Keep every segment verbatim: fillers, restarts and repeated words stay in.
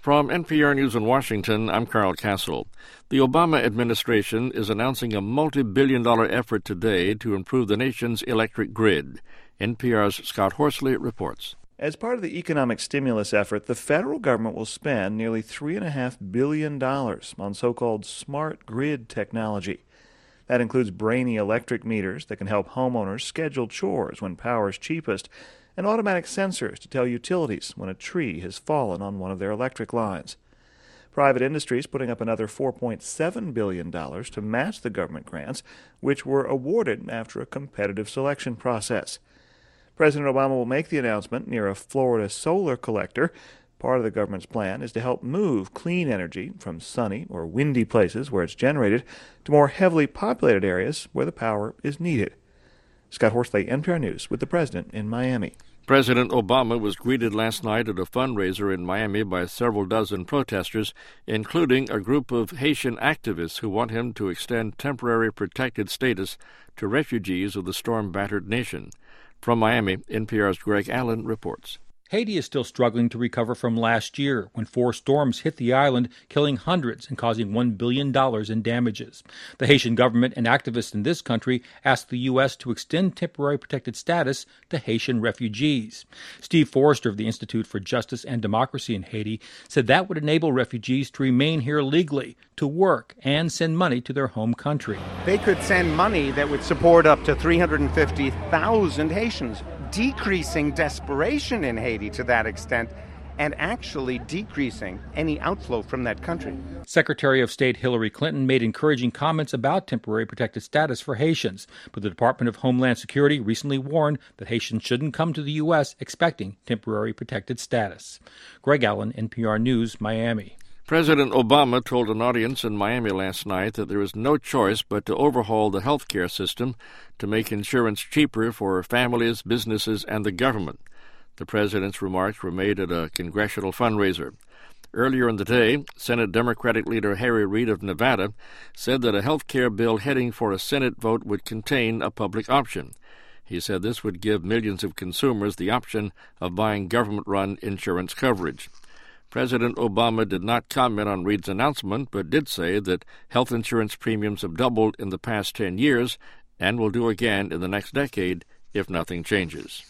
From N P R News in Washington, I'm Carl Castle. The Obama administration is announcing a multi-billion dollar effort today to improve the nation's electric grid. N P R's Scott Horsley reports. As part of the economic stimulus effort, the federal government will spend nearly three point five billion dollars on so-called smart grid technology. That includes brainy electric meters that can help homeowners schedule chores when power is cheapest, and automatic sensors to tell utilities when a tree has fallen on one of their electric lines. Private industry is putting up another four point seven billion dollars to match the government grants, which were awarded after a competitive selection process. President Obama will make the announcement near a Florida solar collector. Part of the government's plan is to help move clean energy from sunny or windy places where it's generated to more heavily populated areas where the power is needed. Scott Horsley, N P R News, with the president in Miami. President Obama was greeted last night at a fundraiser in Miami by several dozen protesters, including a group of Haitian activists who want him to extend temporary protected status to refugees of the storm-battered nation. From Miami, N P R's Greg Allen reports. Haiti is still struggling to recover from last year when four storms hit the island, killing hundreds and causing one billion dollars in damages. The Haitian government and activists in this country asked the U S to extend temporary protected status to Haitian refugees. Steve Forrester of the Institute for Justice and Democracy in Haiti said that would enable refugees to remain here legally, to work, and send money to their home country. They could send money that would support up to three hundred fifty thousand Haitians, decreasing desperation in Haiti to that extent, and actually decreasing any outflow from that country. Secretary of State Hillary Clinton made encouraging comments about temporary protected status for Haitians, but the Department of Homeland Security recently warned that Haitians shouldn't come to the U S expecting temporary protected status. Greg Allen, N P R News, Miami. President Obama told an audience in Miami last night that there is no choice but to overhaul the health care system to make insurance cheaper for families, businesses, and the government. The president's remarks were made at a congressional fundraiser. Earlier in the day, Senate Democratic leader Harry Reid of Nevada said that a health care bill heading for a Senate vote would contain a public option. He said this would give millions of consumers the option of buying government-run insurance coverage. President Obama did not comment on Reid's announcement, but did say that health insurance premiums have doubled in the past ten years and will do again in the next decade if nothing changes.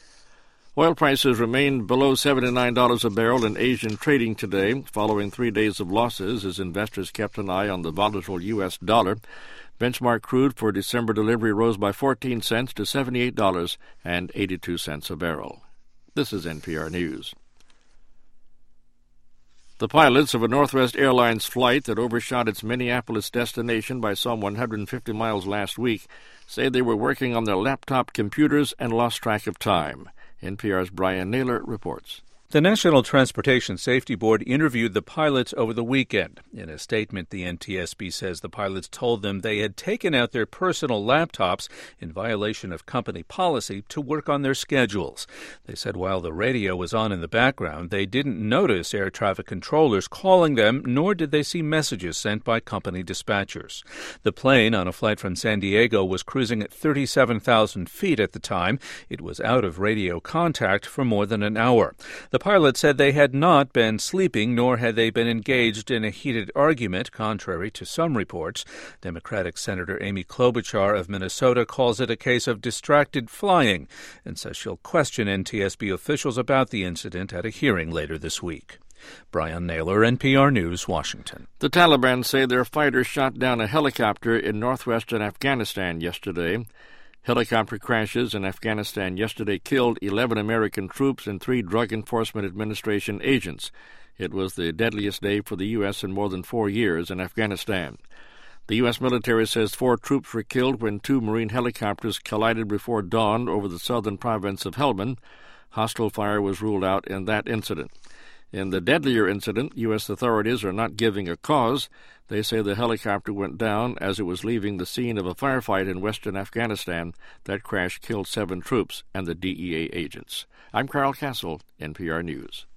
Oil prices remained below seventy-nine dollars a barrel in Asian trading today, following three days of losses as investors kept an eye on the volatile U S dollar. Benchmark crude for December delivery rose by fourteen cents to seventy-eight dollars and eighty-two cents a barrel. This is N P R News. The pilots of a Northwest Airlines flight that overshot its Minneapolis destination by some one hundred fifty miles last week say they were working on their laptop computers and lost track of time. N P R's Brian Naylor reports. The National Transportation Safety Board interviewed the pilots over the weekend. In a statement, the N T S B says the pilots told them they had taken out their personal laptops in violation of company policy to work on their schedules. They said while the radio was on in the background, they didn't notice air traffic controllers calling them, nor did they see messages sent by company dispatchers. The plane, on a flight from San Diego, was cruising at thirty-seven thousand feet at the time. It was out of radio contact for more than an hour. The The pilot said they had not been sleeping, nor had they been engaged in a heated argument, contrary to some reports. Democratic Senator Amy Klobuchar of Minnesota calls it a case of distracted flying and says she'll question N T S B officials about the incident at a hearing later this week. Brian Naylor, N P R News, Washington. The Taliban say their fighters shot down a helicopter in northwestern Afghanistan yesterday. Helicopter crashes in Afghanistan yesterday killed eleven American troops and three Drug Enforcement Administration agents. It was the deadliest day for the U S in more than four years in Afghanistan. The U S military says four troops were killed when two Marine helicopters collided before dawn over the southern province of Helmand. Hostile fire was ruled out in that incident. In the deadlier incident, U S authorities are not giving a cause. They say the helicopter went down as it was leaving the scene of a firefight in western Afghanistan. That crash killed seven troops and the D E A agents. I'm Carl Castle, N P R News.